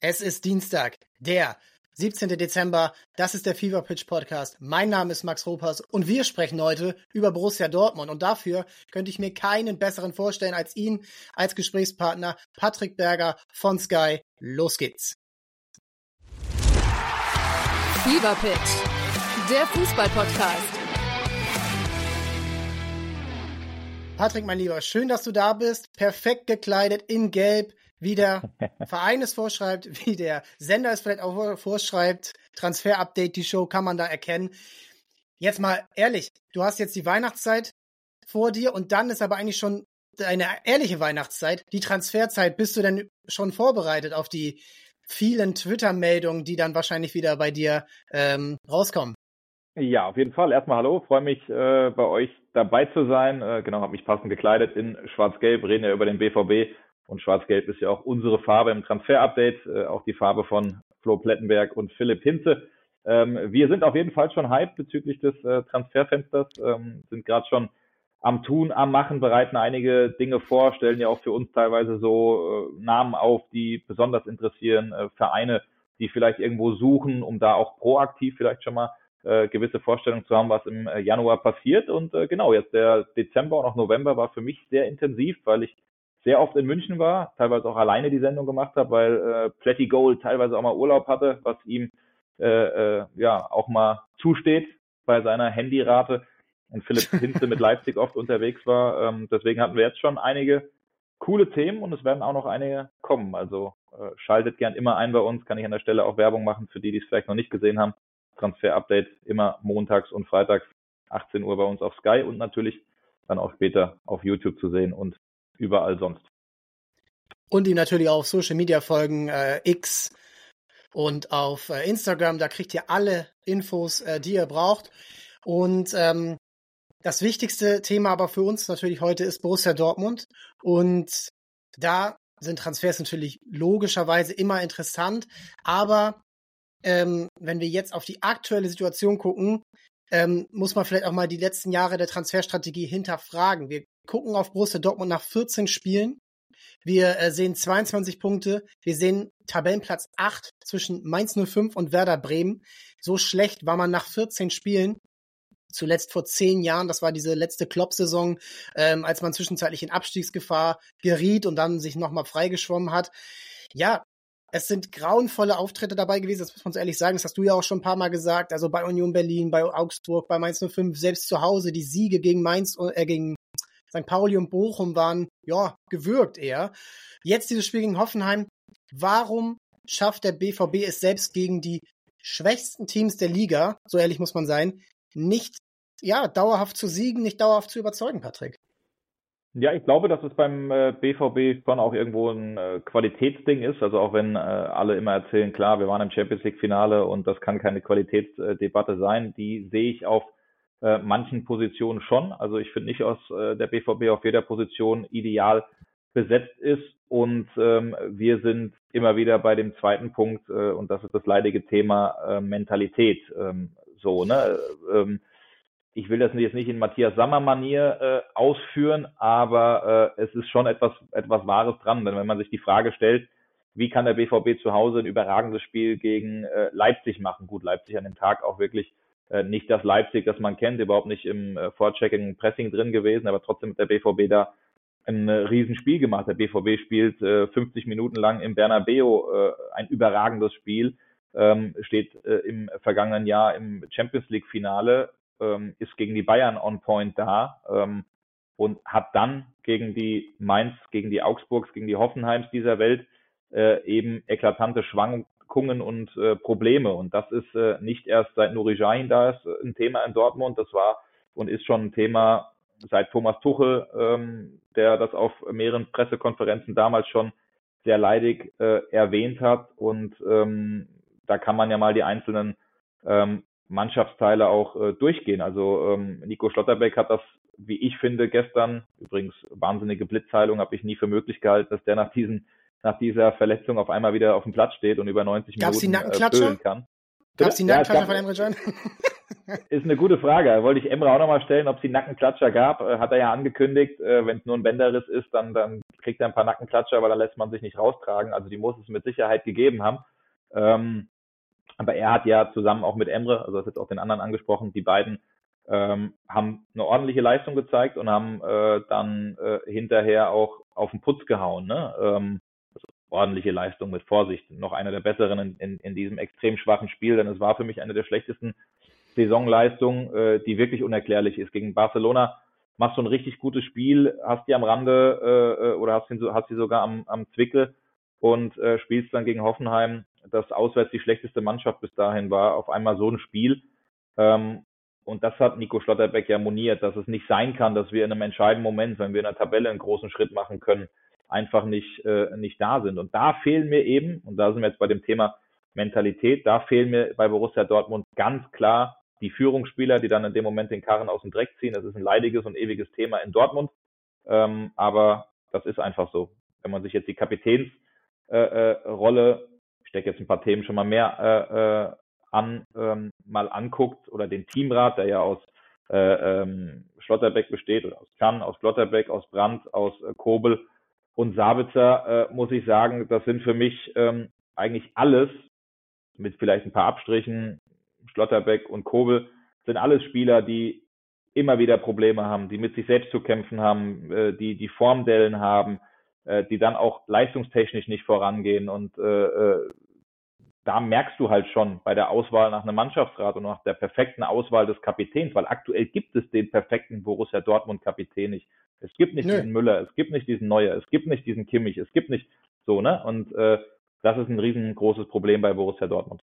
Es ist Dienstag, der 17. Dezember. Das ist der Fever Pitch Podcast. Mein Name ist Max Ropers und wir sprechen heute über Borussia Dortmund. Und dafür könnte ich mir keinen besseren vorstellen als ihn als Gesprächspartner, Patrick Berger von Sky. Los geht's. Fever Pitch, der Fußball-Podcast. Patrick, mein Lieber, schön, dass du da bist. Perfekt gekleidet in Gelb, wie der Verein es vorschreibt, wie der Sender es vielleicht auch vorschreibt. Transfer-Update, die Show kann man da erkennen. Jetzt mal ehrlich, du hast jetzt die Weihnachtszeit vor dir und dann ist aber eigentlich schon eine ehrliche Weihnachtszeit, die Transferzeit. Bist du denn schon vorbereitet auf die vielen Twitter-Meldungen, die dann wahrscheinlich wieder bei dir rauskommen? Ja, auf jeden Fall. Erstmal hallo, freue mich bei euch dabei zu sein. Genau, habe mich passend gekleidet in Schwarz-Gelb, reden ja über den BVB und Schwarz-Gelb ist ja auch unsere Farbe im Transfer-Update, auch die Farbe von Flo Plettenberg und Philipp Hinze. Wir sind auf jeden Fall schon hyped bezüglich des Transferfensters, sind gerade schon am Tun, am Machen, bereiten einige Dinge vor, stellen ja auch für uns teilweise so Namen auf, die besonders interessieren, Vereine, die vielleicht irgendwo suchen, um da auch proaktiv vielleicht schon mal gewisse Vorstellungen zu haben, was im Januar passiert. Und genau, jetzt der Dezember und auch November war für mich sehr intensiv, weil ich sehr oft in München war, teilweise auch alleine die Sendung gemacht habe, weil Plätti Gold teilweise auch mal Urlaub hatte, was ihm ja auch mal zusteht bei seiner Handyrate. Und Philipp Hinze mit Leipzig oft unterwegs war. Deswegen hatten wir jetzt schon einige coole Themen und es werden auch noch einige kommen. Also schaltet gern immer ein bei uns, kann ich an der Stelle auch Werbung machen für die, die es vielleicht noch nicht gesehen haben. Transfer-Update immer montags und freitags 18 Uhr bei uns auf Sky und natürlich dann auch später auf YouTube zu sehen und überall sonst. Und ihm natürlich auch auf Social Media folgen, X und auf Instagram, da kriegt ihr alle Infos, die ihr braucht. Und das wichtigste Thema aber für uns natürlich heute ist Borussia Dortmund. Und da sind Transfers natürlich logischerweise immer interessant, aber wenn wir jetzt auf die aktuelle Situation gucken, muss man vielleicht auch mal die letzten Jahre der Transferstrategie hinterfragen. Wir gucken auf Borussia Dortmund nach 14 Spielen. Wir sehen 22 Punkte. Wir sehen Tabellenplatz 8 zwischen Mainz 05 und Werder Bremen. So schlecht war man nach 14 Spielen. Zuletzt vor 10 Jahren, das war diese letzte Klopp-Saison, als man zwischenzeitlich in Abstiegsgefahr geriet und dann sich nochmal freigeschwommen hat. Ja, es sind grauenvolle Auftritte dabei gewesen, das muss man so ehrlich sagen. Das hast du ja auch schon ein paar Mal gesagt. Also bei Union Berlin, bei Augsburg, bei Mainz 05, selbst zu Hause. Die Siege gegen gegen St. Pauli und Bochum waren, ja, gewürgt eher. Jetzt dieses Spiel gegen Hoffenheim. Warum schafft der BVB es selbst gegen die schwächsten Teams der Liga, so ehrlich muss man sein, nicht, ja, dauerhaft zu siegen, nicht dauerhaft zu überzeugen, Patrick? Ja, ich glaube, dass es beim BVB schon auch irgendwo ein Qualitätsding ist. Also auch wenn alle immer erzählen, klar, wir waren im Champions League Finale und das kann keine Qualitätsdebatte sein, die sehe ich auf manchen Positionen schon. Also ich finde nicht, dass der BVB auf jeder Position ideal besetzt ist und wir sind immer wieder bei dem zweiten Punkt und das ist das leidige Thema Mentalität. So, ne? Ich will das jetzt nicht in Matthias Sammer-Manier ausführen, aber es ist schon etwas Wahres dran. Denn wenn man sich die Frage stellt, wie kann der BVB zu Hause ein überragendes Spiel gegen Leipzig machen? Gut, Leipzig an dem Tag auch wirklich nicht das Leipzig, das man kennt, überhaupt nicht im Vorchecking, Pressing drin gewesen, aber trotzdem hat der BVB da ein Riesenspiel gemacht. Der BVB spielt 50 Minuten lang im Bernabeu ein überragendes Spiel, steht im vergangenen Jahr im Champions League Finale, ist gegen die Bayern on point da und hat dann gegen die Mainz, gegen die Augsburgs, gegen die Hoffenheims dieser Welt eben eklatante Schwankungen und Probleme. Und das ist nicht erst seit Nuri Sahin da ist ein Thema in Dortmund, das war und ist schon ein Thema seit Thomas Tuchel, der das auf mehreren Pressekonferenzen damals schon sehr leidig erwähnt hat. Und da kann man ja mal die einzelnen Mannschaftsteile auch durchgehen. Also Nico Schlotterbeck hat das, wie ich finde, gestern, übrigens wahnsinnige Blitzheilung, habe ich nie für möglich gehalten, dass der nach dieser Verletzung auf einmal wieder auf dem Platz steht und über 90 Minuten füllen kann. Gab es die Nackenklatscher von Emre Can? Ist eine gute Frage. Da wollte ich Emre auch nochmal stellen, ob es die Nackenklatscher gab. Hat er ja angekündigt, wenn es nur ein Bänderriss ist, dann kriegt er ein paar Nackenklatscher, aber dann lässt man sich nicht raustragen. Also die muss es mit Sicherheit gegeben haben. Aber er hat ja zusammen auch mit Emre, also das ist jetzt auch den anderen angesprochen, die beiden haben eine ordentliche Leistung gezeigt und haben dann hinterher auch auf den Putz gehauen. Ne? Also ordentliche Leistung mit Vorsicht. Noch einer der besseren in diesem extrem schwachen Spiel, denn es war für mich eine der schlechtesten Saisonleistungen, die wirklich unerklärlich ist. Gegen Barcelona machst du ein richtig gutes Spiel, hast die am Rande oder hast die sogar am Zwickel und spielst dann gegen Hoffenheim, das auswärts die schlechteste Mannschaft bis dahin war, auf einmal so ein Spiel. Und das hat Nico Schlotterbeck ja moniert, dass es nicht sein kann, dass wir in einem entscheidenden Moment, wenn wir in der Tabelle einen großen Schritt machen können, einfach nicht da sind. Und da fehlen mir eben, und da sind wir jetzt bei dem Thema Mentalität, da fehlen mir bei Borussia Dortmund ganz klar die Führungsspieler, die dann in dem Moment den Karren aus dem Dreck ziehen. Das ist ein leidiges und ewiges Thema in Dortmund, aber das ist einfach so. Wenn man sich jetzt die Kapitänsrolle, ich stecke jetzt ein paar Themen schon mal mehr mal anguckt, oder den Teamrat, der ja aus Schlotterbeck besteht, oder aus Can, aus Schlotterbeck, aus Brandt, aus Kobel und Sabitzer, muss ich sagen, das sind für mich eigentlich alles, mit vielleicht ein paar Abstrichen, Schlotterbeck und Kobel, sind alles Spieler, die immer wieder Probleme haben, die mit sich selbst zu kämpfen haben, die Formdellen haben, die dann auch leistungstechnisch nicht vorangehen. Und da merkst du halt schon bei der Auswahl nach einem Mannschaftsrat und nach der perfekten Auswahl des Kapitäns, weil aktuell gibt es den perfekten Borussia Dortmund-Kapitän nicht. Es gibt nicht diesen Müller, es gibt nicht diesen Neuer, es gibt nicht diesen Kimmich, es gibt nicht so, ne? Und das ist ein riesengroßes Problem bei Borussia Dortmund.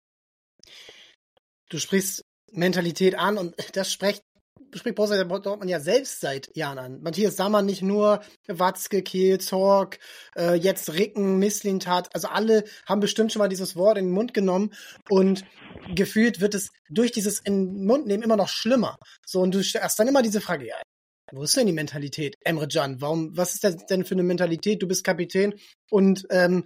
Du sprichst Mentalität an und das spricht Borussia Dortmund ja selbst seit Jahren an. Matthias Sammer nicht nur, Watzke, Kehl, Zorc, jetzt Ricken, Mislintat, also alle haben bestimmt schon mal dieses Wort in den Mund genommen und gefühlt wird es durch dieses in den Mund nehmen immer noch schlimmer. So, und du hast dann immer diese Frage, ja, wo ist denn die Mentalität, Emre Can? Was ist das denn für eine Mentalität? Du bist Kapitän und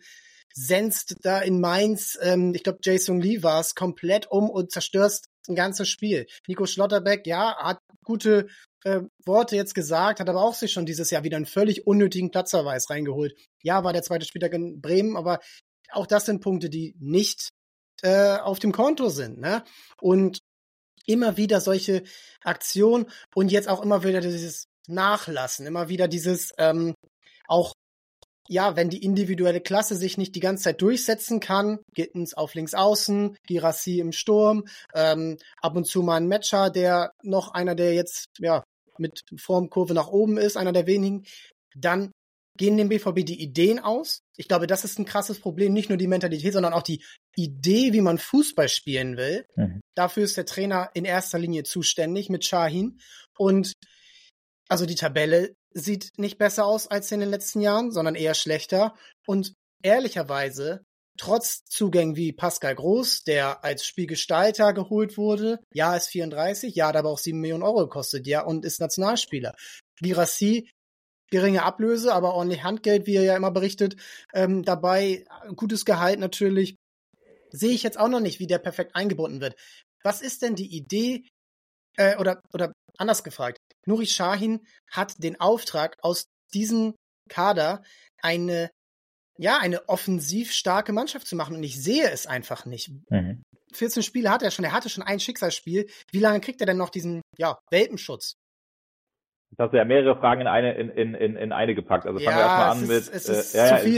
senzt da in Mainz, ich glaube Jason Lee war es, komplett um und zerstörst ein ganzes Spiel. Nico Schlotterbeck, ja, hat gute Worte jetzt gesagt, hat aber auch sich schon dieses Jahr wieder einen völlig unnötigen Platzverweis reingeholt. Ja, war der zweite Spieltag in Bremen, aber auch das sind Punkte, die nicht auf dem Konto sind, ne? Und immer wieder solche Aktionen und jetzt auch immer wieder dieses Nachlassen, immer wieder dieses auch ja, wenn die individuelle Klasse sich nicht die ganze Zeit durchsetzen kann, Gittens auf links außen, Guirassy im Sturm, ab und zu mal ein Metscher, der noch einer, der jetzt ja mit Formkurve nach oben ist, einer der wenigen, dann gehen dem BVB die Ideen aus. Ich glaube, das ist ein krasses Problem, nicht nur die Mentalität, sondern auch die Idee, wie man Fußball spielen will. Mhm. Dafür ist der Trainer in erster Linie zuständig mit Şahin und also die Tabelle sieht nicht besser aus als in den letzten Jahren, sondern eher schlechter. Und ehrlicherweise, trotz Zugängen wie Pascal Groß, der als Spielgestalter geholt wurde, ja, ist 34, ja, hat aber auch 7 Millionen Euro gekostet, ja, und ist Nationalspieler. Guirassy, geringe Ablöse, aber ordentlich Handgeld, wie er ja immer berichtet, dabei, gutes Gehalt natürlich. Sehe ich jetzt auch noch nicht, wie der perfekt eingebunden wird. Was ist denn die Idee, oder anders gefragt, Nuri Şahin hat den Auftrag, aus diesem Kader eine offensiv starke Mannschaft zu machen und ich sehe es einfach nicht. 14 Spiele hat er schon, er hatte schon ein Schicksalsspiel. Wie lange kriegt er denn noch diesen, Welpenschutz? Jetzt hast du ja mehrere Fragen in eine gepackt. Also fangen wir erstmal an mit. Es ist zu viel.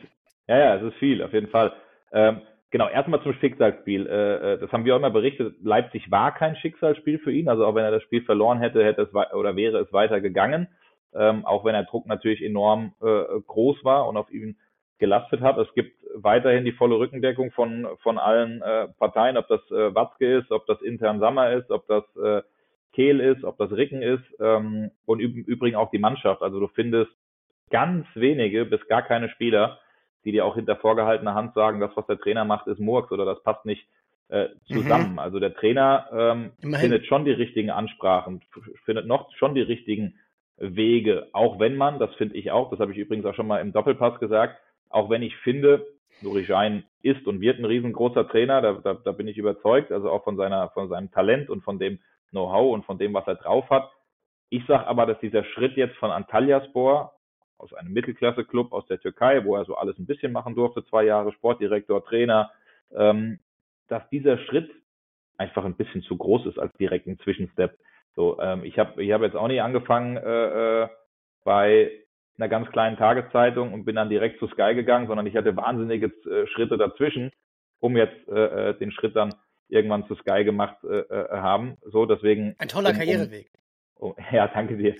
Es ist viel, auf jeden Fall. Genau, erstmal zum Schicksalsspiel. Das haben wir auch immer berichtet. Leipzig war kein Schicksalsspiel für ihn. Also auch wenn er das Spiel verloren hätte, wäre es weitergegangen. Auch wenn der Druck natürlich enorm groß war und auf ihn gelastet hat. Es gibt weiterhin die volle Rückendeckung von allen Parteien, ob das Watzke ist, ob das intern Sammer ist, ob das Kehl ist, ob das Ricken ist und im Übrigen auch die Mannschaft. Also du findest ganz wenige bis gar keine Spieler, die dir auch hinter vorgehaltener Hand sagen, das, was der Trainer macht, ist Murks oder das passt nicht zusammen. Also der Trainer findet schon die richtigen Ansprachen, findet noch schon die richtigen Wege, auch wenn man, das finde ich auch, das habe ich übrigens auch schon mal im Doppelpass gesagt, auch wenn ich finde, Nuri Sahin ist und wird ein riesengroßer Trainer, da bin ich überzeugt, also auch von seinem Talent und von dem Know-how und von dem, was er drauf hat. Ich sage aber, dass dieser Schritt jetzt von Antalyaspor aus einem Mittelklasse-Club aus der Türkei, wo er so alles ein bisschen machen durfte, 2 Jahre Sportdirektor, Trainer, dass dieser Schritt einfach ein bisschen zu groß ist als direkten Zwischenstep. So, ich hab jetzt auch nicht angefangen bei einer ganz kleinen Tageszeitung und bin dann direkt zu Sky gegangen, sondern ich hatte wahnsinnige Schritte dazwischen, um jetzt den Schritt dann irgendwann zu Sky gemacht haben. So, deswegen ein toller Karriereweg. Ja, danke dir.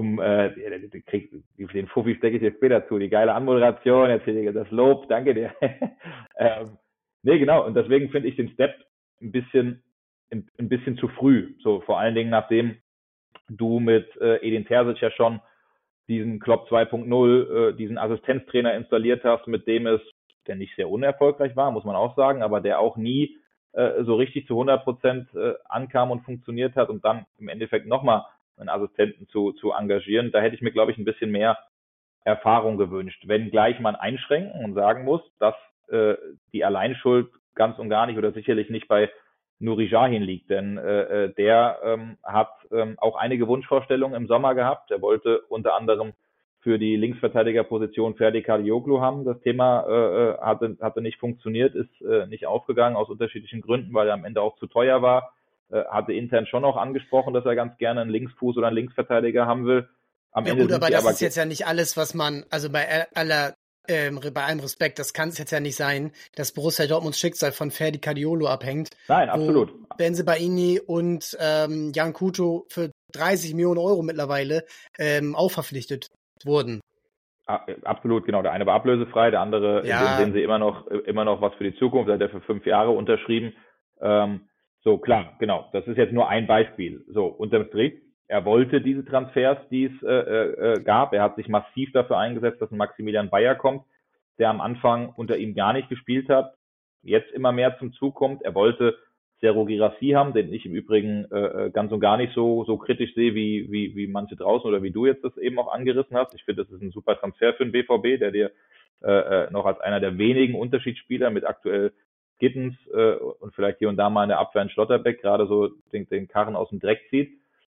Den Fuffi stecke ich dir später zu. Die geile Anmoderation, erzähle das Lob, danke dir. Nee, genau. Und deswegen finde ich den Step ein bisschen zu früh. So, vor allen Dingen, nachdem du mit Edin Terzic ja schon diesen Klopp 2.0, diesen Assistenztrainer installiert hast, mit dem der nicht sehr unerfolgreich war, muss man auch sagen, aber der auch nie so richtig zu 100% ankam und funktioniert hat und dann im Endeffekt nochmal einen Assistenten zu engagieren. Da hätte ich mir, glaube ich, ein bisschen mehr Erfahrung gewünscht. Wenngleich man einschränken und sagen muss, dass die Alleinschuld ganz und gar nicht oder sicherlich nicht bei Nuri Sahin liegt, denn der hat auch einige Wunschvorstellungen im Sommer gehabt. Er wollte unter anderem für die Linksverteidigerposition Ferdi Kadioglu haben. Das Thema hatte nicht funktioniert, ist nicht aufgegangen aus unterschiedlichen Gründen, weil er am Ende auch zu teuer war. Hatte intern schon auch angesprochen, dass er ganz gerne einen Linksfuß oder einen Linksverteidiger haben will. Am Ende gut, aber das ist jetzt ja nicht alles, was man, also bei allem Respekt, das kann es jetzt ja nicht sein, dass Borussia Dortmunds Schicksal von Ferdi Kadioglu abhängt. Nein, absolut. Bensebaini und Jan Kuto für 30 Millionen Euro mittlerweile auch verpflichtet wurden. Absolut, genau. Der eine war ablösefrei, der andere, in dem sehen sie immer noch was für die Zukunft, der hat für 5 Jahre unterschrieben. So, klar, genau. Das ist jetzt nur ein Beispiel. So, unterm Strich, er wollte diese Transfers, die es gab. Er hat sich massiv dafür eingesetzt, dass ein Maximilian Bayer kommt, der am Anfang unter ihm gar nicht gespielt hat, jetzt immer mehr zum Zug kommt. Er wollte Serhou Guirassy haben, den ich im Übrigen ganz und gar nicht so kritisch sehe, wie manche draußen oder wie du jetzt das eben auch angerissen hast. Ich finde, das ist ein super Transfer für den BVB, der dir noch als einer der wenigen Unterschiedsspieler mit aktuell Gittens und vielleicht hier und da mal in der Abwehr in Schlotterbeck gerade so den Karren aus dem Dreck zieht.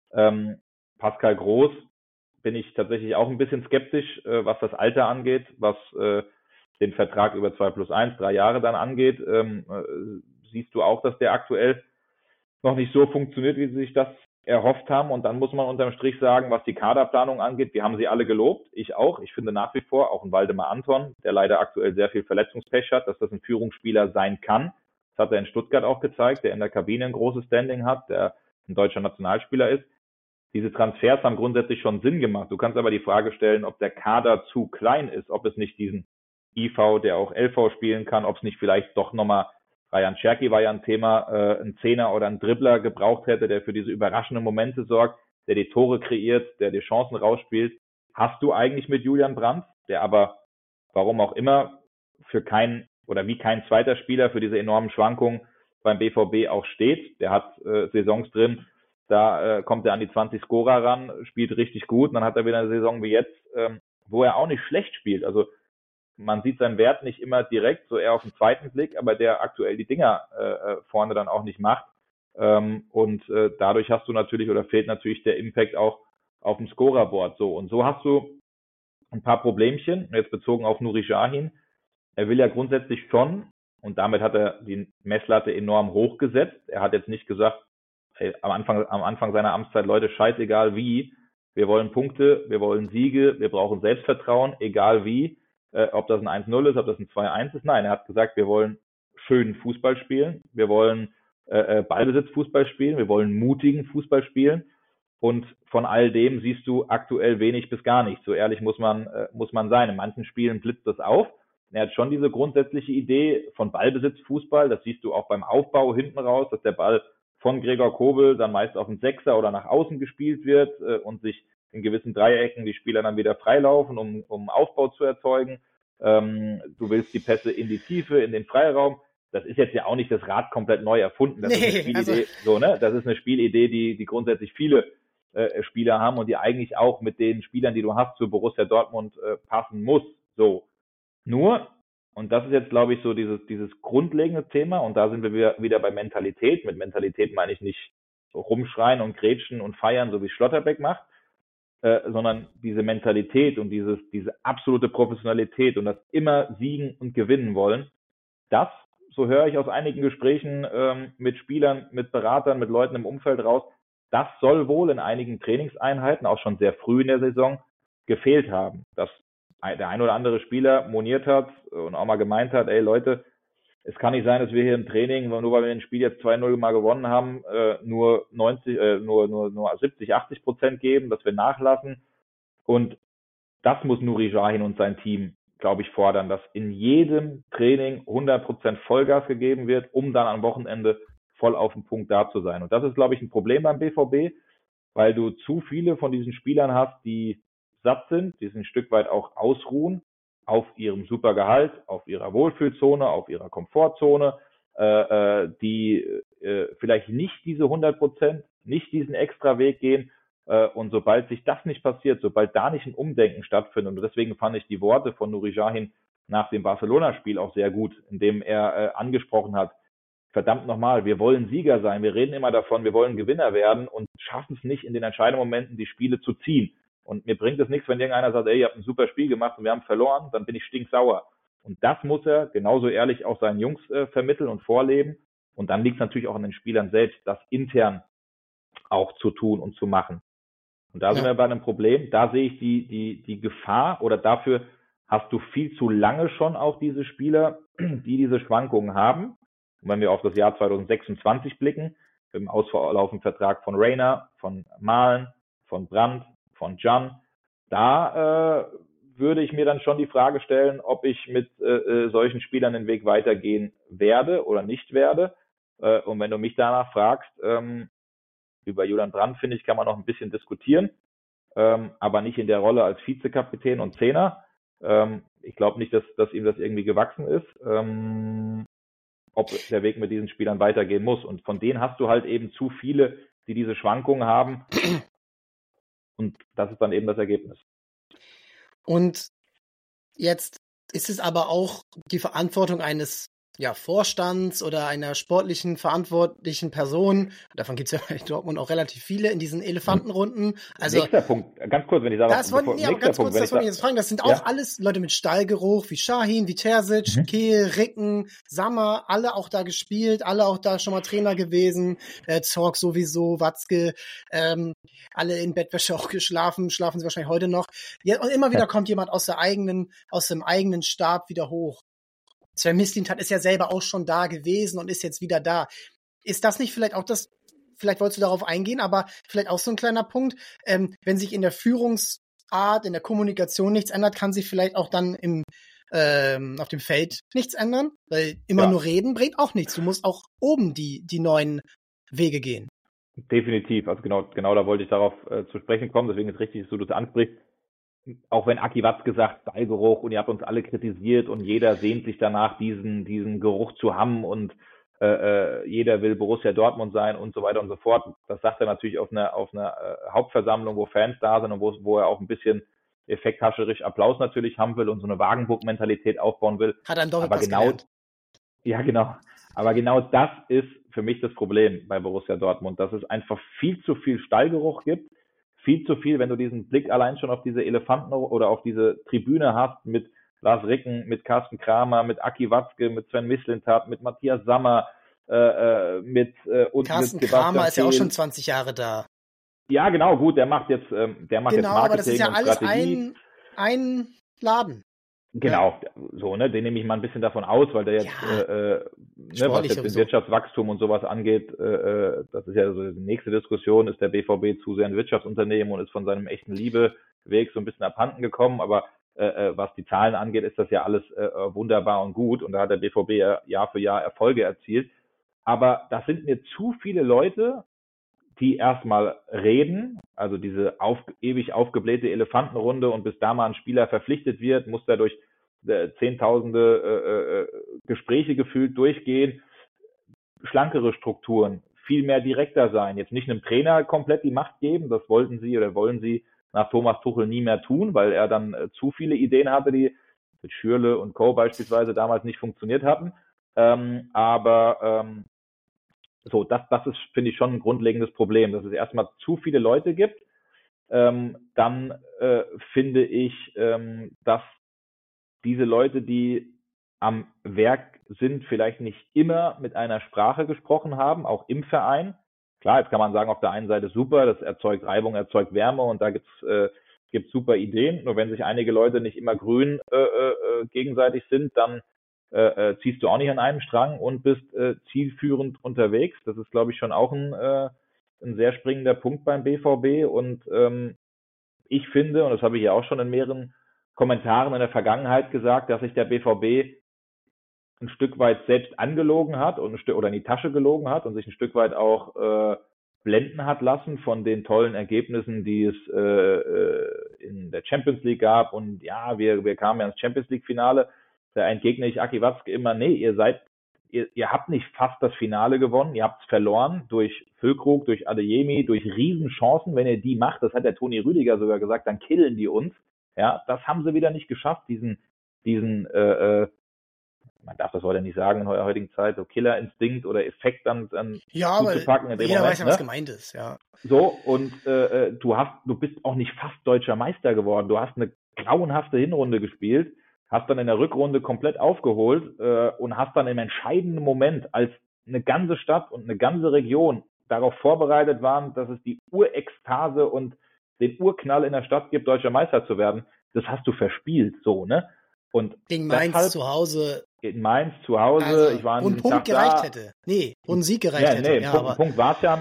Pascal Groß bin ich tatsächlich auch ein bisschen skeptisch, was das Alter angeht, was den Vertrag über 2+1, 3 Jahre dann angeht. Siehst du auch, dass der aktuell noch nicht so funktioniert, wie sie sich das erhofft haben. Und dann muss man unterm Strich sagen, was die Kaderplanung angeht, wir haben sie alle gelobt, ich auch. Ich finde nach wie vor, auch ein Waldemar Anton, der leider aktuell sehr viel Verletzungspech hat, dass das ein Führungsspieler sein kann. Das hat er in Stuttgart auch gezeigt, der in der Kabine ein großes Standing hat, der ein deutscher Nationalspieler ist. Diese Transfers haben grundsätzlich schon Sinn gemacht. Du kannst aber die Frage stellen, ob der Kader zu klein ist, ob es nicht diesen IV, der auch LV spielen kann, ob es nicht vielleicht doch nochmal, Rayan Cherki war ja ein Thema, ein Zehner oder ein Dribbler gebraucht hätte, der für diese überraschenden Momente sorgt, der die Tore kreiert, der die Chancen rausspielt. Hast du eigentlich mit Julian Brandt, der aber, warum auch immer, für keinen oder wie kein zweiter Spieler für diese enormen Schwankungen beim BVB auch steht. Der hat Saisons drin, da kommt er an die 20 Scorer ran, spielt richtig gut. Und dann hat er wieder eine Saison wie jetzt, wo er auch nicht schlecht spielt. Also man sieht seinen Wert nicht immer direkt, so eher auf den zweiten Blick, aber der aktuell die Dinger vorne dann auch nicht macht. Und dadurch hast du natürlich oder fehlt natürlich der Impact auch auf dem Scorerboard. So, und so hast du ein paar Problemchen, jetzt bezogen auf Nuri Sahin. Er will ja grundsätzlich schon, und damit hat er die Messlatte enorm hochgesetzt. Er hat jetzt nicht gesagt, ey, am Anfang seiner Amtszeit, Leute, scheißegal wie, wir wollen Punkte, wir wollen Siege, wir brauchen Selbstvertrauen, egal wie. Ob das ein 1-0 ist, ob das ein 2-1 ist. Nein, er hat gesagt, wir wollen schönen Fußball spielen, wir wollen Ballbesitz-Fußball spielen, wir wollen mutigen Fußball spielen. Und von all dem siehst du aktuell wenig bis gar nicht. So ehrlich muss man sein. In manchen Spielen blitzt das auf. Er hat schon diese grundsätzliche Idee von Ballbesitz-Fußball. Das siehst du auch beim Aufbau hinten raus, dass der Ball von Gregor Kobel dann meist auf den Sechser oder nach außen gespielt wird und sich in gewissen Dreiecken die Spieler dann wieder freilaufen, um Aufbau zu erzeugen. Du willst die Pässe in die Tiefe, in den Freiraum. Das ist jetzt ja auch nicht das Rad komplett neu erfunden. Das ist eine Spielidee, Das ist eine Spielidee, die grundsätzlich viele Spieler haben und die eigentlich auch mit den Spielern, die du hast, zu Borussia Dortmund passen muss. So. Nur Und das ist jetzt, glaube ich, so dieses grundlegende Thema. Und da sind wir wieder bei Mentalität. Mit Mentalität meine ich nicht rumschreien und grätschen und feiern, so wie Schlotterbeck macht, sondern diese Mentalität und diese absolute Professionalität und das immer siegen und gewinnen wollen. Das, so höre ich aus einigen Gesprächen mit Spielern, mit Beratern, mit Leuten im Umfeld raus, das soll wohl in einigen Trainingseinheiten, auch schon sehr früh in der Saison, gefehlt haben. Dass der ein oder andere Spieler moniert hat und auch mal gemeint hat, ey Leute, es kann nicht sein, dass wir hier im Training, nur weil wir ein Spiel jetzt 2-0 mal gewonnen haben, nur 70-80% geben, dass wir nachlassen. Und das muss Nuri Sahin und sein Team, glaube ich, fordern, dass in jedem Training 100% Vollgas gegeben wird, um dann am Wochenende voll auf dem Punkt da zu sein. Und das ist, glaube ich, ein Problem beim BVB, weil du zu viele von diesen Spielern hast, die satt sind, die sich ein Stück weit auch ausruhen auf ihrem Supergehalt, auf ihrer Wohlfühlzone, auf ihrer Komfortzone, die vielleicht nicht diese 100%, nicht diesen extra Weg gehen. Und sobald sich das nicht passiert, sobald da nicht ein Umdenken stattfindet, und deswegen fand ich die Worte von Nuri Sahin nach dem Barcelona-Spiel auch sehr gut, indem er angesprochen hat, verdammt nochmal, wir wollen Sieger sein, wir reden immer davon, wir wollen Gewinner werden und schaffen es nicht in den entscheidenden Momenten, die Spiele zu ziehen. Und mir bringt es nichts, wenn irgendeiner sagt, ey, ihr habt ein super Spiel gemacht und wir haben verloren, dann bin ich stinksauer. Und das muss er genauso ehrlich auch seinen Jungs vermitteln und vorleben. Und dann liegt es natürlich auch an den Spielern selbst, das intern auch zu tun und zu machen. Und da sind wir bei einem Problem. Da sehe ich die Gefahr, oder dafür hast du viel zu lange schon auch diese Spieler, die diese Schwankungen haben. Und wenn wir auf das Jahr 2026 blicken, mit dem auslaufenden Vertrag von Reina, von Malen, von Brandt, von Can, da würde ich mir dann schon die Frage stellen, ob ich mit solchen Spielern den Weg weitergehen werde oder nicht werde. Und wenn du mich danach fragst, über Julian Brandt, finde ich, kann man noch ein bisschen diskutieren, aber nicht in der Rolle als Vizekapitän und Zehner. Ich glaube nicht, dass ihm das irgendwie gewachsen ist, ob der Weg mit diesen Spielern weitergehen muss. Und von denen hast du halt eben zu viele, die diese Schwankungen haben. Und das ist dann eben das Ergebnis. Und jetzt ist es aber auch die Verantwortung eines Vorstands oder einer sportlichen verantwortlichen Person. Davon gibt es ja in Dortmund auch relativ viele in diesen Elefantenrunden. Also nächster Punkt, ganz kurz, wenn ich sage, das wollte ich jetzt fragen, das sind auch alles Leute mit Stallgeruch, wie Sahin, wie Terzic, Kehl, Ricken, Sammer, alle auch da gespielt, alle auch da schon mal Trainer gewesen, Zorc sowieso, Watzke, alle in Bettwäsche auch schlafen sie wahrscheinlich heute noch. Ja, und immer wieder kommt jemand aus dem eigenen Stab wieder hoch. Sven Mislintat ist ja selber auch schon da gewesen und ist jetzt wieder da. Ist das nicht vielleicht auch vielleicht wolltest du darauf eingehen, aber vielleicht auch so ein kleiner Punkt, wenn sich in der Führungsart, in der Kommunikation nichts ändert, kann sich vielleicht auch dann auf dem Feld nichts ändern, weil immer nur reden bringt auch nichts. Du musst auch oben die neuen Wege gehen. Definitiv, also genau da wollte ich darauf zu sprechen kommen, deswegen ist richtig, dass du das ansprichst. Auch wenn Aki Watzke sagt, Stallgeruch und ihr habt uns alle kritisiert und jeder sehnt sich danach, diesen Geruch zu haben und jeder will Borussia Dortmund sein und so weiter und so fort. Das sagt er natürlich auf einer Hauptversammlung, wo Fans da sind und wo er auch ein bisschen effekthascherisch Applaus natürlich haben will und so eine Wagenburg-Mentalität aufbauen will. Hat er im Doppelpass gelernt. Ja, genau. Aber genau das ist für mich das Problem bei Borussia Dortmund, dass es einfach viel zu viel Stallgeruch gibt. Viel zu viel, wenn du diesen Blick allein schon auf diese Elefanten oder auf diese Tribüne hast, mit Lars Ricken, mit Carsten Kramer, mit Aki Watzke, mit Sven Mislintat, mit Matthias Sammer, Carsten Kramer ist ja auch schon 20 Jahre da. Ja, genau, gut, der macht jetzt Marketing, aber das ist ja alles Strategie. ein Laden. Genau, so, ne, den nehme ich mal ein bisschen davon aus, weil der jetzt, was jetzt den Wirtschaftswachstum und sowas angeht, das ist ja so die nächste Diskussion, ist der BVB zu sehr ein Wirtschaftsunternehmen und ist von seinem echten Liebeweg so ein bisschen abhanden gekommen, aber was die Zahlen angeht, ist das ja alles wunderbar und gut und da hat der BVB ja Jahr für Jahr Erfolge erzielt, aber das sind mir zu viele Leute, die erstmal reden, also diese ewig aufgeblähte Elefantenrunde und bis da mal ein Spieler verpflichtet wird, muss er durch Zehntausende Gespräche gefühlt durchgehen, schlankere Strukturen, viel mehr direkter sein, jetzt nicht einem Trainer komplett die Macht geben, das wollen sie nach Thomas Tuchel nie mehr tun, weil er dann zu viele Ideen hatte, die mit Schürrle und Co. beispielsweise damals nicht funktioniert hatten. So, das ist, finde ich, schon ein grundlegendes Problem, dass es erstmal zu viele Leute gibt. Dann finde ich, dass diese Leute, die am Werk sind, vielleicht nicht immer mit einer Sprache gesprochen haben, auch im Verein. Klar, jetzt kann man sagen, auf der einen Seite super, das erzeugt Reibung, erzeugt Wärme und da gibt's super Ideen. Nur wenn sich einige Leute nicht immer grün gegenseitig sind, dann ziehst du auch nicht an einem Strang und bist zielführend unterwegs. Das ist, glaube ich, schon auch ein sehr springender Punkt beim BVB. Und ich finde, und das habe ich ja auch schon in mehreren Kommentaren in der Vergangenheit gesagt, dass sich der BVB ein Stück weit selbst angelogen hat und oder in die Tasche gelogen hat und sich ein Stück weit auch blenden hat lassen von den tollen Ergebnissen, die es in der Champions League gab. Und ja, wir kamen ja ins Champions League Finale. Da entgegne ich Aki Watzke immer, nee, ihr habt nicht fast das Finale gewonnen, ihr habt es verloren durch Füllkrug, durch Adeyemi, durch Riesenchancen. Wenn ihr die macht, das hat der Toni Rüdiger sogar gesagt, dann killen die uns. Ja, das haben sie wieder nicht geschafft, diesen man darf das heute nicht sagen in der heutigen Zeit, so Killerinstinkt oder Effekt dann ja, zuzupacken in dem jeder Moment. weiß ja, was gemeint ist, ja. So, und du bist auch nicht fast deutscher Meister geworden. Du hast eine grauenhafte Hinrunde gespielt, hast dann in der Rückrunde komplett aufgeholt und hast dann im entscheidenden Moment, als eine ganze Stadt und eine ganze Region darauf vorbereitet waren, dass es die Urekstase und den Urknall in der Stadt gibt, deutscher Meister zu werden, das hast du verspielt, so, ne? Und gegen Mainz zu Hause. In Mainz zu Hause, Also, ich war wo ein Punkt gereicht hätte. Nee, wo ein Sieg gereicht hätte. Nee, ein Punkt war es ja am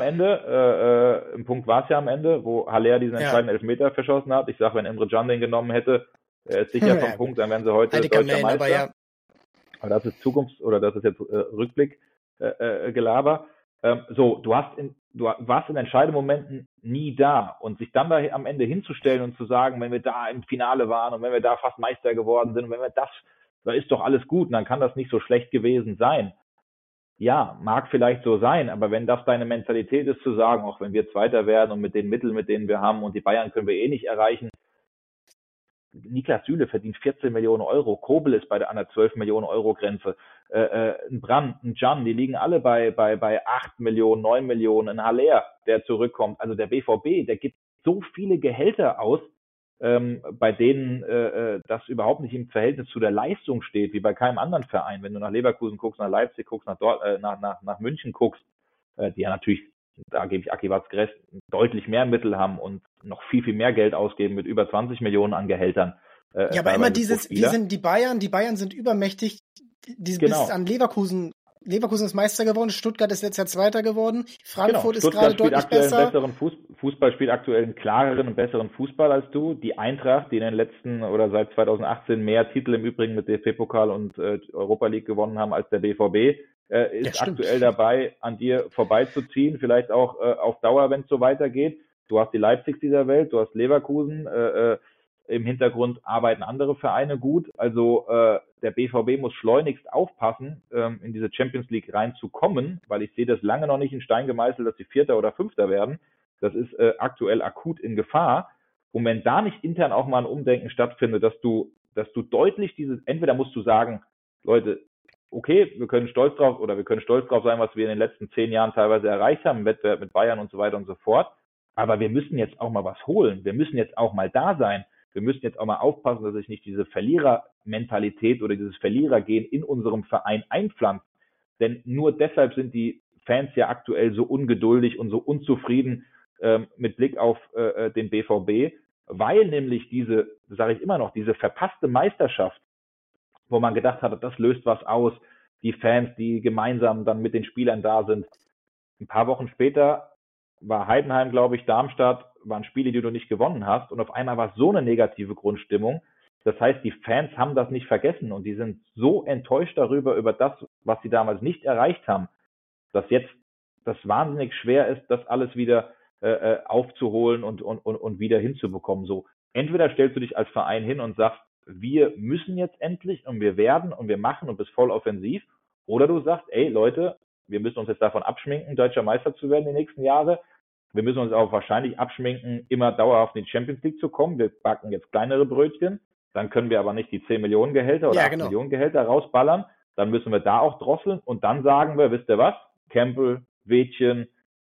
Ende, wo Haller diesen entscheidenden Elfmeter verschossen hat. Ich sage, wenn Emre Can den genommen hätte, er ist sicher vom Punkt, dann wären sie heute deutscher Meister. Aber das ist Zukunfts- oder das ist jetzt Rückblick Gelaber. So, du warst in entscheidenden Momenten nie da und sich dann da am Ende hinzustellen und zu sagen, wenn wir da im Finale waren und wenn wir da fast Meister geworden sind und wenn wir da ist doch alles gut und dann kann das nicht so schlecht gewesen sein. Ja, mag vielleicht so sein, aber wenn das deine Mentalität ist, zu sagen, auch wenn wir Zweiter werden und mit den Mitteln, mit denen wir haben und die Bayern können wir eh nicht erreichen. Niklas Süle verdient 14 Millionen Euro, Kobel ist an der 12 Millionen Euro Grenze, ein Brandt, ein Can, die liegen alle bei 8 Millionen, 9 Millionen, ein Haller, der zurückkommt. Also der BVB, der gibt so viele Gehälter aus, bei denen das überhaupt nicht im Verhältnis zu der Leistung steht, wie bei keinem anderen Verein. Wenn du nach Leverkusen guckst, nach Leipzig guckst, nach München guckst, die ja natürlich, da gebe ich Aki Watzke recht, deutlich mehr Mittel haben und noch viel, viel mehr Geld ausgeben mit über 20 Millionen an Gehältern. Ja, aber immer die Bayern sind übermächtig, bis an Leverkusen ist Meister geworden, Stuttgart ist letztes Jahr Zweiter geworden, Frankfurt ist gerade deutlich besser. Fußball spielt aktuell einen klareren und besseren Fußball als du. Die Eintracht, die in den letzten oder seit 2018 mehr Titel im Übrigen mit DFB-Pokal und Europa League gewonnen haben als der BVB, ist aktuell dabei, an dir vorbeizuziehen, vielleicht auch auf Dauer, wenn es so weitergeht. Du hast die Leipzigs dieser Welt, du hast Leverkusen, im Hintergrund arbeiten andere Vereine gut. Also der BVB muss schleunigst aufpassen, in diese Champions League reinzukommen, weil ich sehe das lange noch nicht in Stein gemeißelt, dass sie Vierter oder Fünfter werden. Das ist aktuell akut in Gefahr. Und wenn da nicht intern auch mal ein Umdenken stattfindet, dass du deutlich entweder musst du sagen, Leute, okay, wir können stolz drauf sein, was wir in den letzten 10 Jahren teilweise erreicht haben, im Wettbewerb mit Bayern und so weiter und so fort. Aber wir müssen jetzt auch mal was holen. Wir müssen jetzt auch mal da sein. Wir müssen jetzt auch mal aufpassen, dass sich nicht diese Verlierermentalität oder dieses Verlierergehen in unserem Verein einpflanzt. Denn nur deshalb sind die Fans ja aktuell so ungeduldig und so unzufrieden mit Blick auf den BVB, weil nämlich sage ich immer noch, diese verpasste Meisterschaft, wo man gedacht hat, das löst was aus, die Fans, die gemeinsam dann mit den Spielern da sind. Ein paar Wochen später war Heidenheim, glaube ich, Darmstadt, waren Spiele, die du nicht gewonnen hast und auf einmal war es so eine negative Grundstimmung. Das heißt, die Fans haben das nicht vergessen und die sind so enttäuscht darüber, über das, was sie damals nicht erreicht haben, dass jetzt das wahnsinnig schwer ist, das alles wieder aufzuholen und wieder hinzubekommen. So, entweder stellst du dich als Verein hin und sagst, wir müssen jetzt endlich und wir werden und wir machen und bist voll offensiv, oder du sagst, ey Leute, wir müssen uns jetzt davon abschminken, deutscher Meister zu werden die nächsten Jahre. Wir müssen uns auch wahrscheinlich abschminken, immer dauerhaft in die Champions League zu kommen. Wir backen jetzt kleinere Brötchen. dann können wir aber nicht die 10 Millionen Gehälter oder 8 Millionen Gehälter rausballern. Dann müssen wir da auch drosseln und dann sagen wir, wisst ihr was? Campbell, Wädchen,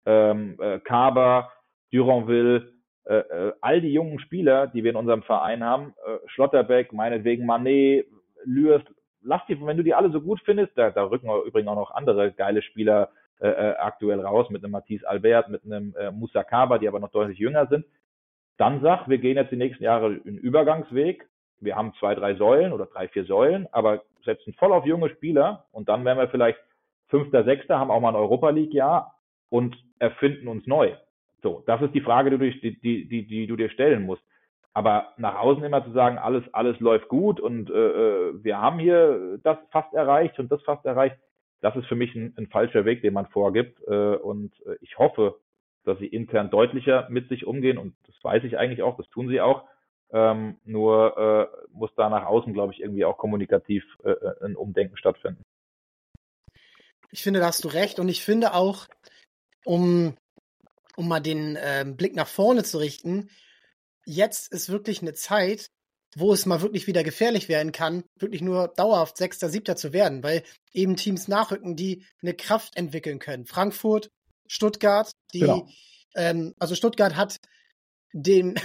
Kaber, Duranville, all die jungen Spieler, die wir in unserem Verein haben, Schlotterbeck, meinetwegen Mané, Lürs, lass die, wenn du die alle so gut findest, da rücken übrigens auch noch andere geile Spieler aktuell raus, mit einem Matthijs Albert, mit einem Moussa Kaber, die aber noch deutlich jünger sind. Dann sag, wir gehen jetzt die nächsten Jahre einen Übergangsweg. Wir haben 2, 3 Säulen oder 3, 4 Säulen, aber setzen voll auf junge Spieler und dann werden wir vielleicht 5., 6., haben auch mal ein Europa League-Jahr und erfinden uns neu. So, das ist die Frage, die du dir stellen musst. Aber nach außen immer zu sagen, alles läuft gut und wir haben hier das fast erreicht und das fast erreicht, das ist für mich ein falscher Weg, den man vorgibt. Und ich hoffe, dass sie intern deutlicher mit sich umgehen und das weiß ich eigentlich auch, das tun sie auch. Nur muss da nach außen, glaube ich, irgendwie auch kommunikativ ein Umdenken stattfinden. Ich finde, da hast du recht und ich finde auch, um mal den Blick nach vorne zu richten, jetzt ist wirklich eine Zeit, wo es mal wirklich wieder gefährlich werden kann, wirklich nur dauerhaft 6., 7. zu werden, weil eben Teams nachrücken, die eine Kraft entwickeln können. Frankfurt, Stuttgart, also Stuttgart hat den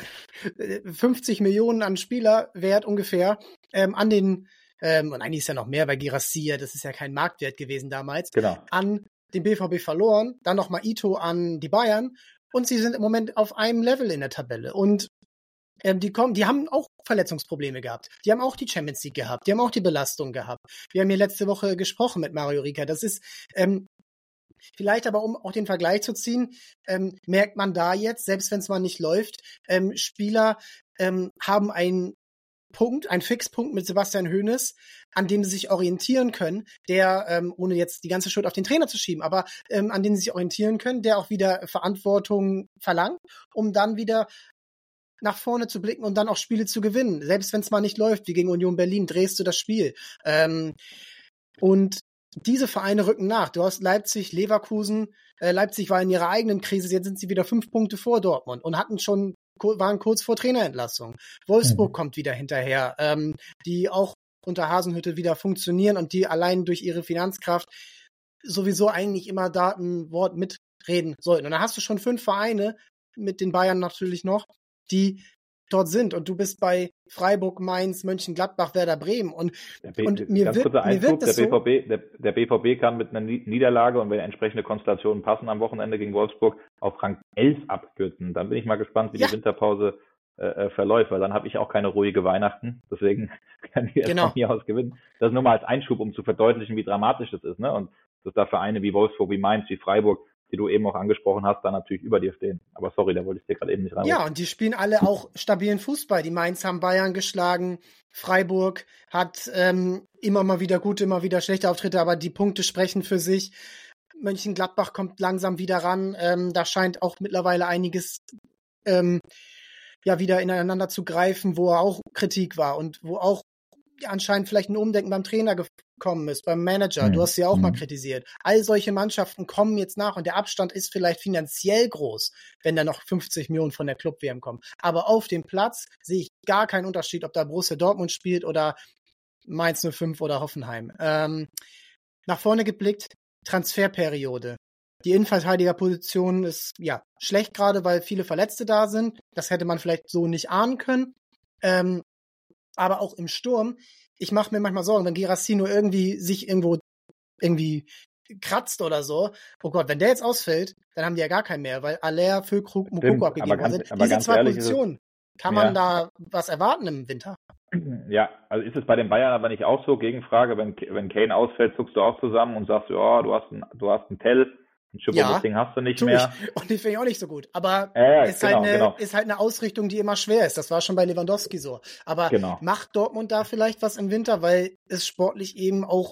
50 Millionen an Spielerwert ungefähr an den, und eigentlich ist ja noch mehr bei Girassia, das ist ja kein Marktwert gewesen damals, an den BVB verloren, dann nochmal Ito an die Bayern und sie sind im Moment auf einem Level in der Tabelle und die haben auch Verletzungsprobleme gehabt. Die haben auch die Champions League gehabt. Die haben auch die Belastung gehabt. Wir haben hier letzte Woche gesprochen mit Mario Rika. Das ist vielleicht aber, um auch den Vergleich zu ziehen, merkt man da jetzt, selbst wenn es mal nicht läuft, Spieler haben einen Fixpunkt mit Sebastian Hoeneß, an dem sie sich orientieren können, der, ohne jetzt die ganze Schuld auf den Trainer zu schieben, aber an dem sie sich orientieren können, der auch wieder Verantwortung verlangt, um dann wieder nach vorne zu blicken und dann auch Spiele zu gewinnen. Selbst wenn es mal nicht läuft, wie gegen Union Berlin, drehst du das Spiel. Und diese Vereine rücken nach. Du hast Leipzig, Leverkusen. Leipzig war in ihrer eigenen Krise, jetzt sind sie wieder 5 Punkte vor Dortmund und waren kurz vor Trainerentlassung. Wolfsburg kommt wieder hinterher, die auch unter Hasenhüttl wieder funktionieren und die allein durch ihre Finanzkraft sowieso eigentlich immer da ein Wort mitreden sollten. Und dann hast du schon 5 Vereine, mit den Bayern natürlich noch, die dort sind und du bist bei Freiburg, Mainz, Mönchengladbach, Werder Bremen und mir wird das so... Der BVB kann mit einer Niederlage und wenn entsprechende Konstellationen passen am Wochenende gegen Wolfsburg auf Rang 11 abkürzen. Dann bin ich mal gespannt, wie die Winterpause verläuft, weil dann habe ich auch keine ruhige Weihnachten. Deswegen kann ich von mir aus gewinnen. Das nur mal als Einschub, um zu verdeutlichen, wie dramatisch das ist. Ne? Und dass da Vereine wie Wolfsburg, wie Mainz, wie Freiburg, die du eben auch angesprochen hast, da natürlich über dir stehen. Aber sorry, da wollte ich dir gerade eben nicht ran. Ja, und die spielen alle auch stabilen Fußball. Die Mainz haben Bayern geschlagen, Freiburg hat immer mal wieder gute, immer wieder schlechte Auftritte, aber die Punkte sprechen für sich. Mönchengladbach kommt langsam wieder ran. Da scheint auch mittlerweile einiges wieder ineinander zu greifen, wo auch Kritik war und wo auch anscheinend vielleicht ein Umdenken beim Trainer gekommen ist, beim Manager. Du hast sie auch mal kritisiert. All solche Mannschaften kommen jetzt nach und der Abstand ist vielleicht finanziell groß, wenn da noch 50 Millionen von der Club-WM kommen. Aber auf dem Platz sehe ich gar keinen Unterschied, ob da Borussia Dortmund spielt oder Mainz 05 oder Hoffenheim. Nach vorne geblickt, Transferperiode. Die Innenverteidigerposition ist schlecht gerade, weil viele Verletzte da sind. Das hätte man vielleicht so nicht ahnen können. Aber auch im Sturm, ich mache mir manchmal Sorgen, wenn Guirassy nur sich irgendwie kratzt oder so. Oh Gott, wenn der jetzt ausfällt, dann haben die ja gar keinen mehr, weil Aller, Füllkrug, Mukoko abgegeben haben. Also diese 2 Positionen, kann man da was erwarten im Winter? Ja, also ist es bei den Bayern aber nicht auch so? Gegenfrage, wenn Kane ausfällt, zuckst du auch zusammen und sagst, ja, du hast einen Tell, ein Choupo-Moting hast du nicht mehr. Und den finde ich auch nicht so gut. Aber ist halt eine Ausrichtung, die immer schwer ist. Das war schon bei Lewandowski so. Aber macht Dortmund da vielleicht was im Winter, weil es sportlich eben auch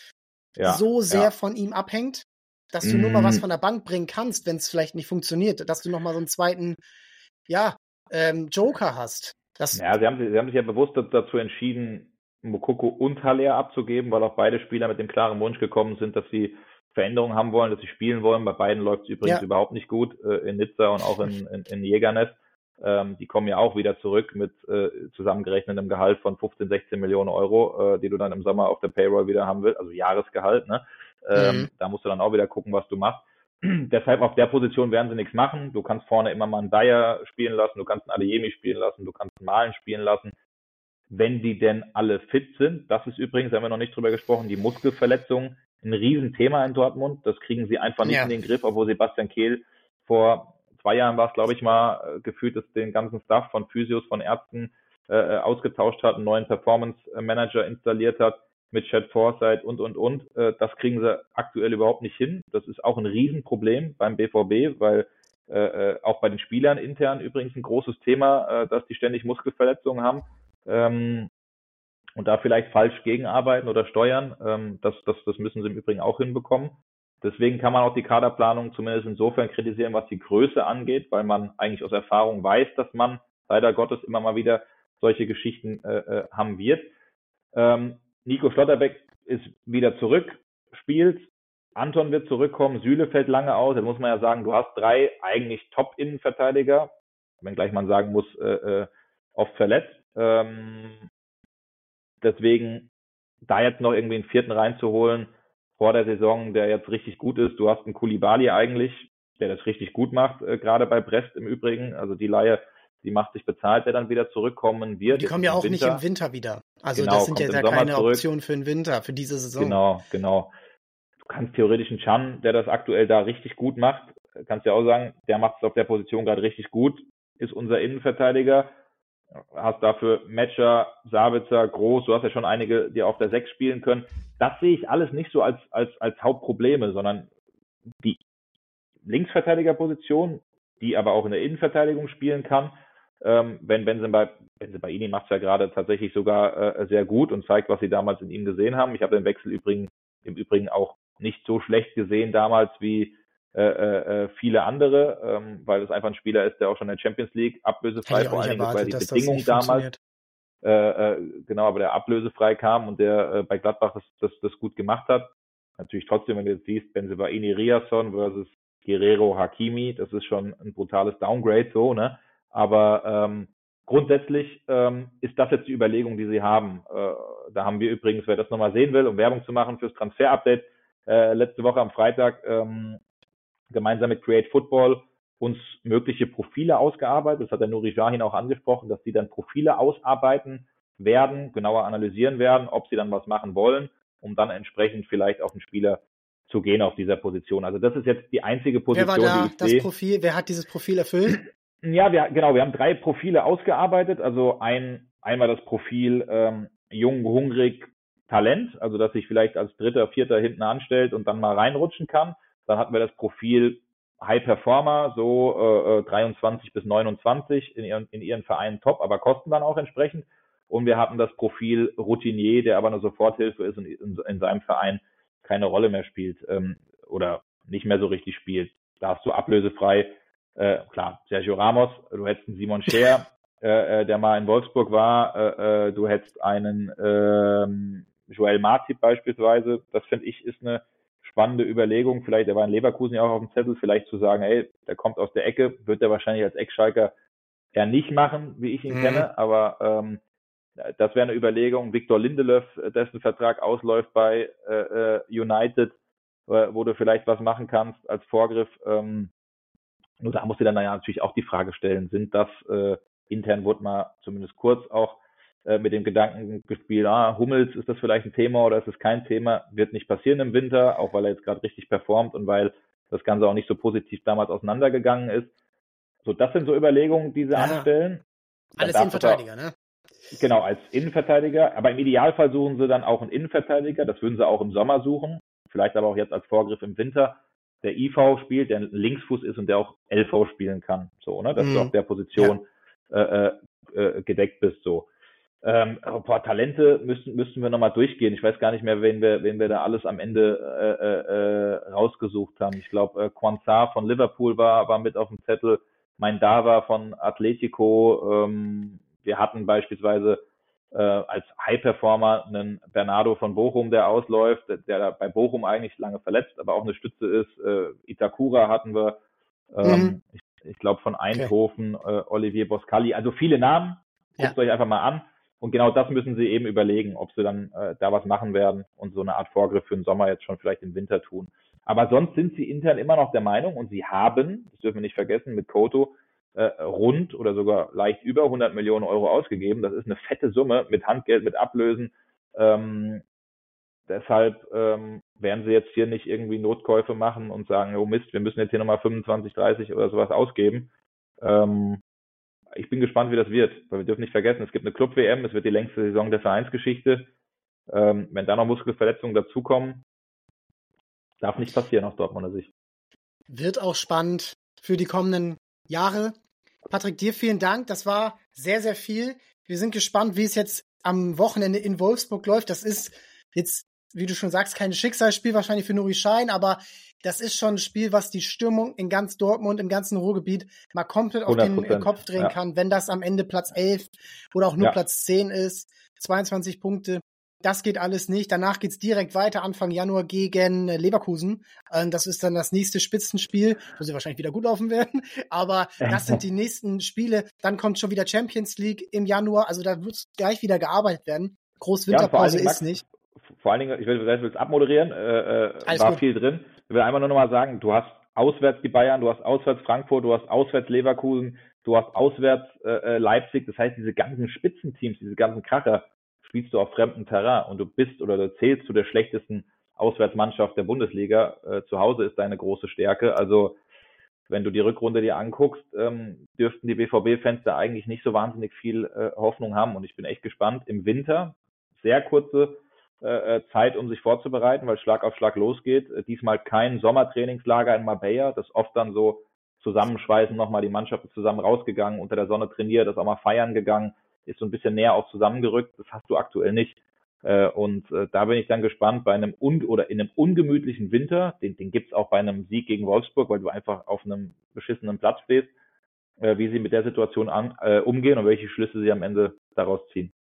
so sehr von ihm abhängt, dass du nur mal was von der Bank bringen kannst, wenn es vielleicht nicht funktioniert, dass du noch mal so einen zweiten Joker hast. Sie haben sich ja bewusst dazu entschieden, Mukoko und Haller abzugeben, weil auch beide Spieler mit dem klaren Wunsch gekommen sind, dass sie Veränderungen haben wollen, dass sie spielen wollen. Bei beiden läuft es übrigens überhaupt nicht gut, in Nizza und auch in Jägernest. Die kommen ja auch wieder zurück mit zusammengerechnet einem Gehalt von 15, 16 Millionen Euro, die du dann im Sommer auf der Payroll wieder haben willst, also Jahresgehalt, ne? Da musst du dann auch wieder gucken, was du machst. Deshalb auf der Position werden sie nichts machen. Du kannst vorne immer mal einen Dyer spielen lassen, du kannst einen Adeyemi spielen lassen, du kannst einen Malen spielen lassen, wenn die denn alle fit sind. Das ist übrigens, da haben wir noch nicht drüber gesprochen, die Muskelverletzung, ein Riesenthema in Dortmund. Das kriegen sie einfach nicht in den Griff, obwohl Sebastian Kehl vor 2 Jahren war es, glaube ich, mal gefühlt, dass den ganzen Staff von Physios, von Ärzten ausgetauscht hat, einen neuen Performance Manager installiert hat mit Chad Forsyth und. Das kriegen sie aktuell überhaupt nicht hin. Das ist auch ein Riesenproblem beim BVB, weil auch bei den Spielern intern übrigens ein großes Thema, dass die ständig Muskelverletzungen haben und da vielleicht falsch gegenarbeiten oder steuern. Das müssen sie im Übrigen auch hinbekommen. Deswegen kann man auch die Kaderplanung zumindest insofern kritisieren, was die Größe angeht, weil man eigentlich aus Erfahrung weiß, dass man leider Gottes immer mal wieder solche Geschichten haben wird. Nico Schlotterbeck ist wieder zurück, spielt. Anton wird zurückkommen, Süle fällt lange aus. Da muss man ja sagen, du hast 3 eigentlich Top-Innenverteidiger, wenngleich man sagen muss, oft verletzt. Deswegen da jetzt noch irgendwie einen 4. reinzuholen vor der Saison, der jetzt richtig gut ist. Du hast einen Koulibaly eigentlich, der das richtig gut macht, gerade bei Brest im Übrigen. Also die Leihe, die macht sich bezahlt, der dann wieder zurückkommen wird. Die kommen ja auch nicht im Winter wieder. Also genau, das sind ja keine Option für den Winter, für diese Saison. Genau. Du kannst theoretisch einen Can, der das aktuell da richtig gut macht, kannst ja auch sagen, der macht es auf der Position gerade richtig gut, ist unser Innenverteidiger. Hast dafür Metscher, Sabitzer, Groß, du hast ja schon einige, die auf der 6 spielen können. Das sehe ich alles nicht so als Hauptprobleme, sondern die Linksverteidigerposition, die aber auch in der Innenverteidigung spielen kann. Bensebaini macht es ja gerade tatsächlich sogar sehr gut und zeigt, was sie damals in ihm gesehen haben. Ich habe den Wechsel im Übrigen auch nicht so schlecht gesehen damals wie viele andere, weil es einfach ein Spieler ist, der auch schon in der Champions League ablösefrei, vor allen Dingen, das war die Bedingung damals, aber der ablösefrei kam und der bei Gladbach das gut gemacht hat. Natürlich trotzdem, wenn du jetzt siehst, Bensebaini Riasson versus Guerrero Hakimi, das ist schon ein brutales Downgrade, so, ne? Aber grundsätzlich ist das jetzt die Überlegung, die sie haben. Da haben wir übrigens, wer das nochmal sehen will, um Werbung zu machen fürs Transfer-Update, letzte Woche am Freitag gemeinsam mit Create Football uns mögliche Profile ausgearbeitet. Das hat der Nuri Sahin auch angesprochen, dass die dann Profile ausarbeiten werden, genauer analysieren werden, ob sie dann was machen wollen, um dann entsprechend vielleicht auf einen Spieler zu gehen auf dieser Position. Also das ist jetzt die einzige Position, die ich sehe. Wer hat dieses Profil erfüllt? Ja, wir haben 3 Profile ausgearbeitet. Also einmal das Profil jung, hungrig, Talent, also dass sich vielleicht als 3., 4. hinten anstellt und dann mal reinrutschen kann. Dann hatten wir das Profil High Performer, so 23 bis 29 in ihren Vereinen top, aber kosten dann auch entsprechend. Und wir hatten das Profil Routinier, der aber eine Soforthilfe ist und in seinem Verein keine Rolle mehr spielt oder nicht mehr so richtig spielt. Da hast du ablösefrei, klar, Sergio Ramos, du hättest einen Simon Scheer, der mal in Wolfsburg war, du hättest einen Joel Matip beispielsweise. Das finde ich ist eine spannende Überlegung. Vielleicht, der war in Leverkusen ja auch auf dem Zettel, vielleicht zu sagen, ey, der kommt aus der Ecke, wird der wahrscheinlich als Ex-Schalker eher nicht machen, wie ich ihn kenne, aber das wäre eine Überlegung. Victor Lindelöf, dessen Vertrag ausläuft bei United, wo du vielleicht was machen kannst als Vorgriff. Nur da musst du dann natürlich auch die Frage stellen, sind das, intern wurde mal zumindest kurz auch mit dem Gedanken gespielt, Hummels, ist das vielleicht ein Thema oder ist es kein Thema? Wird nicht passieren im Winter, auch weil er jetzt gerade richtig performt und weil das Ganze auch nicht so positiv damals auseinandergegangen ist. So, das sind so Überlegungen, die sie anstellen. Alles Innenverteidiger, ne? Genau, als Innenverteidiger. Aber im Idealfall suchen sie dann auch einen Innenverteidiger. Das würden sie auch im Sommer suchen. Vielleicht aber auch jetzt als Vorgriff im Winter. Der IV spielt, der ein Linksfuß ist und der auch LV spielen kann. So, ne? Dass du auf der Position gedeckt bist. So. Talente müssten wir nochmal durchgehen. Ich weiß gar nicht mehr, wen wir da alles am Ende rausgesucht haben. Ich glaube, Quansah von Liverpool war mit auf dem Zettel. Mein Dava von Atletico. Wir hatten beispielsweise als High-Performer einen Bernardo von Bochum, der ausläuft, der bei Bochum eigentlich lange verletzt, aber auch eine Stütze ist. Itakura hatten wir. Ich Ich glaube von Eindhoven, Olivier Boscali, also viele Namen. Guckt euch einfach mal an. Und genau das müssen sie eben überlegen, ob sie dann da was machen werden und so eine Art Vorgriff für den Sommer jetzt schon vielleicht im Winter tun. Aber sonst sind sie intern immer noch der Meinung und sie haben, das dürfen wir nicht vergessen, mit Koto rund oder sogar leicht über 100 Millionen Euro ausgegeben. Das ist eine fette Summe mit Handgeld, mit Ablösen. Deshalb werden sie jetzt hier nicht irgendwie Notkäufe machen und sagen, oh Mist, wir müssen jetzt hier nochmal 25, 30 oder sowas ausgeben. Ich bin gespannt, wie das wird, weil wir dürfen nicht vergessen, es gibt eine Club-WM, es wird die längste Saison der Vereinsgeschichte. Wenn da noch Muskelverletzungen dazukommen, darf nicht passieren aus Dortmunder Sicht. Wird auch spannend für die kommenden Jahre. Patrick, dir vielen Dank. Das war sehr, sehr viel. Wir sind gespannt, wie es jetzt am Wochenende in Wolfsburg läuft. Das ist jetzt, wie du schon sagst, kein Schicksalsspiel wahrscheinlich für Nuri Sahin, aber das ist schon ein Spiel, was die Stimmung in ganz Dortmund, im ganzen Ruhrgebiet mal komplett auf den Kopf drehen kann, wenn das am Ende Platz 11 oder auch nur Platz 10 ist. 22 Punkte. Das geht alles nicht. Danach geht's direkt weiter, Anfang Januar gegen Leverkusen. Das ist dann das nächste Spitzenspiel, wo sie wahrscheinlich wieder gut laufen werden. Aber das sind die nächsten Spiele. Dann kommt schon wieder Champions League im Januar. Also da wird gleich wieder gearbeitet werden. Groß Winterpause ist nicht. Vor allen Dingen, ich will es abmoderieren, war gut. Viel drin. Ich will einmal nur noch mal sagen, du hast auswärts die Bayern, du hast auswärts Frankfurt, du hast auswärts Leverkusen, du hast auswärts Leipzig. Das heißt, diese ganzen Spitzenteams, diese ganzen Kracher, spielst du auf fremdem Terrain und du bist oder du zählst zu der schlechtesten Auswärtsmannschaft der Bundesliga. Zu Hause ist deine große Stärke. Also wenn du die Rückrunde dir anguckst, dürften die BVB-Fans da eigentlich nicht so wahnsinnig viel Hoffnung haben. Und ich bin echt gespannt. Im Winter, sehr kurze Zeit, um sich vorzubereiten, weil Schlag auf Schlag losgeht. Diesmal kein Sommertrainingslager in Marbella, das oft dann so zusammenschweißen, nochmal die Mannschaft ist zusammen rausgegangen, unter der Sonne trainiert, ist auch mal feiern gegangen, ist so ein bisschen näher auch zusammengerückt. Das hast du aktuell nicht. Und da bin ich dann gespannt, bei einem in einem ungemütlichen Winter, den gibt's auch bei einem Sieg gegen Wolfsburg, weil du einfach auf einem beschissenen Platz stehst, wie sie mit der Situation umgehen und welche Schlüsse sie am Ende daraus ziehen.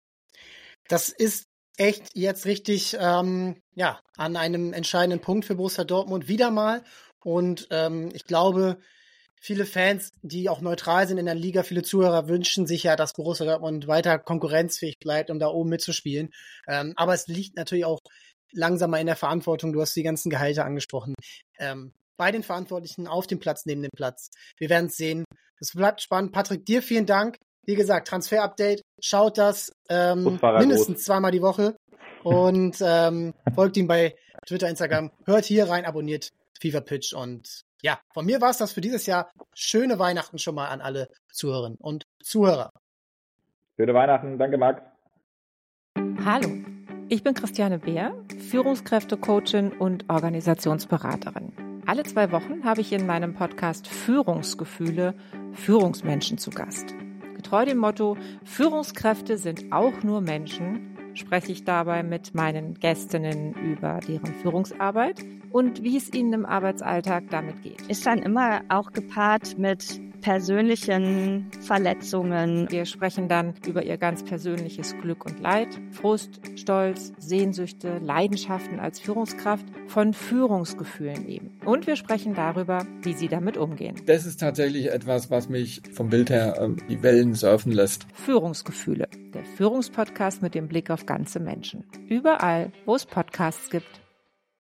Das ist echt jetzt richtig an einem entscheidenden Punkt für Borussia Dortmund wieder mal. Und ich glaube, viele Fans, die auch neutral sind in der Liga, viele Zuhörer wünschen sich ja, dass Borussia Dortmund weiter konkurrenzfähig bleibt, um da oben mitzuspielen. Aber es liegt natürlich auch langsam mal in der Verantwortung. Du hast die ganzen Gehalte angesprochen. Bei den Verantwortlichen auf dem Platz, neben dem Platz. Wir werden es sehen. Es bleibt spannend. Patrick, dir vielen Dank. Wie gesagt, Transfer-Update. Schaut das mindestens zweimal die Woche. Und folgt ihm bei Twitter, Instagram. Hört hier rein, abonniert Fever Pitch und ja, von mir war es das für dieses Jahr. Schöne Weihnachten schon mal an alle Zuhörerinnen und Zuhörer. Schöne Weihnachten. Danke, Max. Hallo, ich bin Christiane Beer, Führungskräfte-Coachin und Organisationsberaterin. Alle 2 Wochen habe ich in meinem Podcast Führungsgefühle Führungsmenschen zu Gast. Getreu dem Motto, Führungskräfte sind auch nur Menschen, spreche ich dabei mit meinen Gästinnen über deren Führungsarbeit und wie es ihnen im Arbeitsalltag damit geht. Ist dann immer auch gepaart mit persönlichen Verletzungen. Wir sprechen dann über ihr ganz persönliches Glück und Leid, Frust, Stolz, Sehnsüchte, Leidenschaften als Führungskraft, von Führungsgefühlen eben. Und wir sprechen darüber, wie sie damit umgehen. Das ist tatsächlich etwas, was mich vom Bild her die Wellen surfen lässt. Führungsgefühle, der Führungspodcast mit dem Blick auf ganze Menschen. Überall, wo es Podcasts gibt.